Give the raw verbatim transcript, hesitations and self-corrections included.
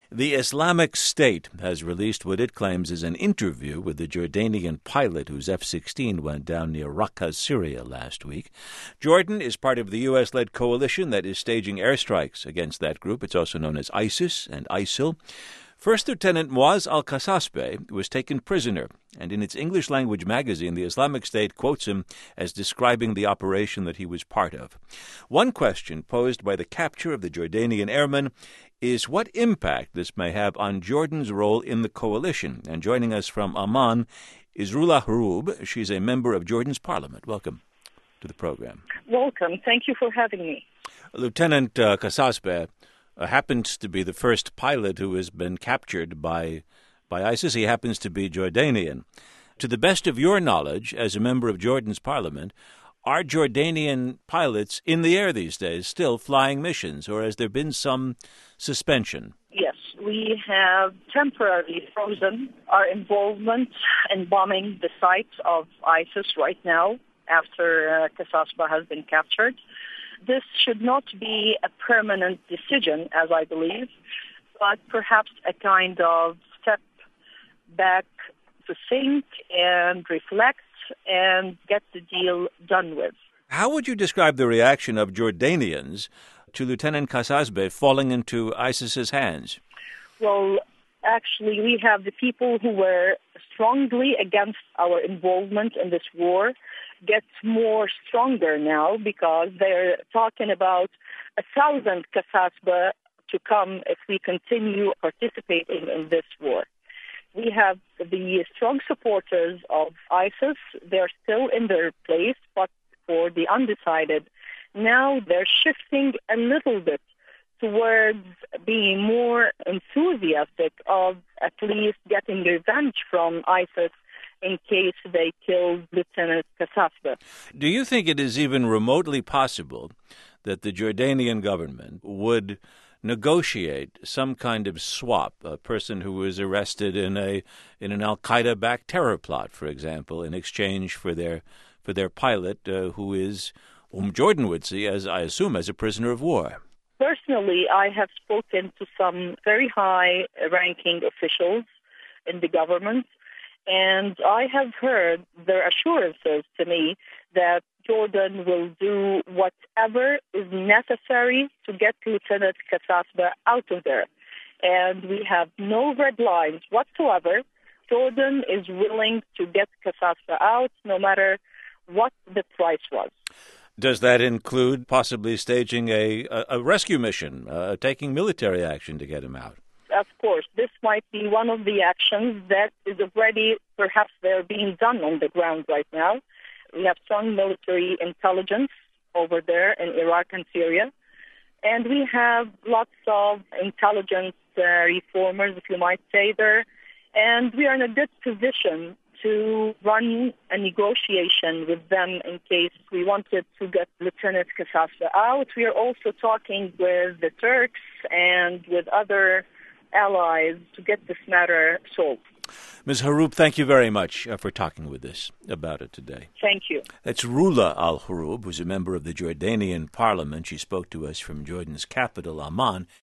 The Islamic State has released what it claims is an interview with the Jordanian pilot whose F sixteen went down near Raqqa, Syria last week. Jordan is part of the U S-led coalition that is staging airstrikes against that group. It's also known as ISIS and ISIL. First Lieutenant Muaz al-Qasasbeh was taken prisoner, and in its English-language magazine, the Islamic State quotes him as describing the operation that he was part of. One question posed by the capture of the Jordanian airman is what impact this may have on Jordan's role in the coalition. And joining us from Amman is Rula Haroub. She's a member of Jordan's parliament. Welcome to the program. Welcome. Thank you for having me. Lieutenant uh, Qasasbeh Uh, happens to be the first pilot who has been captured by by ISIS. He happens to be Jordanian. To the best of your knowledge, as a member of Jordan's parliament, are Jordanian pilots in the air these days still flying missions, or has there been some suspension? Yes, we have temporarily frozen our involvement in bombing the sites of ISIS right now after uh, Qasasbeh has been captured. This should not be a permanent decision, as I believe, but perhaps a kind of step back to think and reflect and get the deal done with. How would you describe the reaction of Jordanians to Lieutenant Qasasbeh falling into ISIS's hands? Well, actually, we have the people who were strongly against our involvement in this war get more stronger now because they're talking about a thousand Qasasbeh to come if we continue participating in this war. We have the strong supporters of ISIS. They're still in their place, but for the undecided, now they're shifting a little bit towards being more enthusiastic of at least getting revenge from ISIS in case they killed Lieutenant Qasasbeh. Do you think it is even remotely possible that the Jordanian government would negotiate some kind of swap, a person who was arrested in a in an al-Qaeda-backed terror plot, for example, in exchange for their for their pilot, uh, who is, whom Jordan would see, as I assume, as a prisoner of war? Personally, I have spoken to some very high-ranking officials in the government, and I have heard their assurances to me that Jordan will do whatever is necessary to get Lieutenant Qasasbeh out of there. And we have no red lines whatsoever. Jordan is willing to get Qasasbeh out no matter what the price was. Does that include possibly staging a, a, a rescue mission, uh, taking military action to get him out? Of course, this might be one of the actions that is already, perhaps they're being done on the ground right now. We have strong military intelligence over there in Iraq and Syria. And we have lots of intelligence uh, reformers, if you might say there. And we are in a good position to run a negotiation with them in case we wanted to get Lieutenant Qasasbeh out. We are also talking with the Turks and with other allies to get this matter solved. Miz Haroub, thank you very much uh, for talking with us about it today. Thank you. That's Rula al-Haroub, who's a member of the Jordanian parliament. She spoke to us from Jordan's capital, Amman.